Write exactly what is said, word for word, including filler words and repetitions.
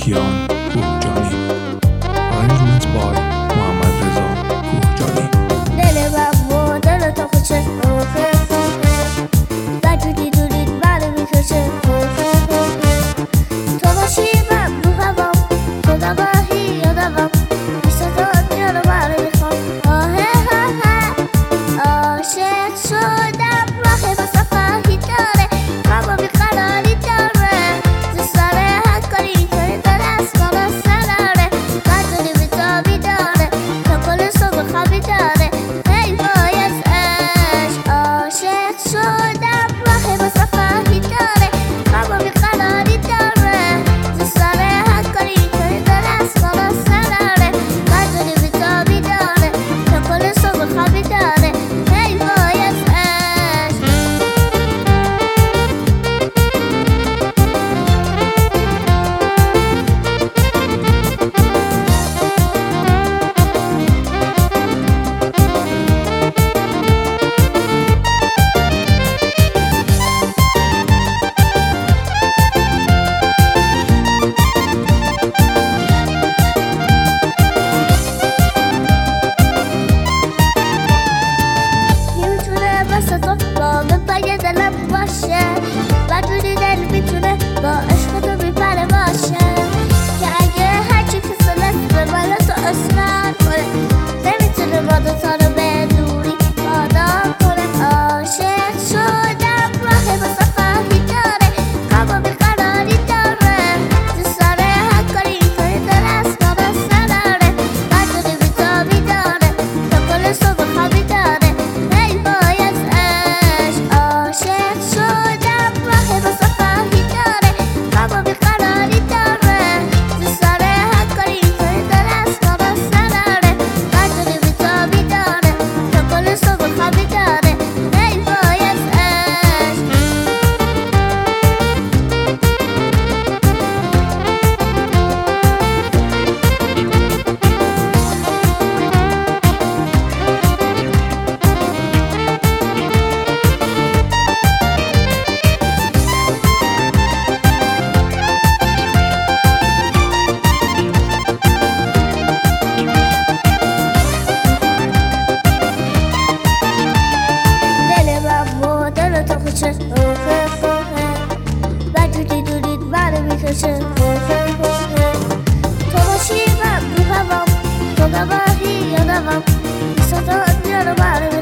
کیان کوهجانی. Arrangements by محمد رضا کوهجانی. دل من و دل تو خوشه وجودی دورید منو میکشه تو باشی من رو هوام تو نباهی یادمم بیستان میانو منو میخوام آهه آهه عاشق شدم راه مسافهی داره خوابا بیقراری داره زستانه هکاری کنی تا دست کنه سناره قدری بیتابی داره تا کل صبح خوابی داره ای وای از عشق عاشق شدم راه مسافهی داره خوابا بیقراری داره زستانه هکاری کنی تا دست کنه سناره قدری بیتابی داره تا کل صبح خوابی داره ای وای از عشق نمیتونه واسه تو رابه پای دلم باشه وجودی دل میتونه با عشق تو بیپره باشه که اگه هرچی که سلست به من تو اصرار کنه نمیتونه با دوتا رو به دوری وادار کنه عاشق شدم راه مسافهی داره خوابا بیقراری داره دوست داره هرکاری کنی درست کنه سناره قدری بیتابی داره تا کل صبح خوابی داره ای وای از عشق عاشق شدم راه مسافهی داره خوابا بیقراری داره دوست داره هرکاری کنی درست کنه سناره قدری بیتابی داره تا کل صبح خوابی داره ای وای از عشق دل من و دل تو خوشه وجودی دورید منو میکشه تو باشی من رو هوام تو نباهی یادمم بیستان میانو منو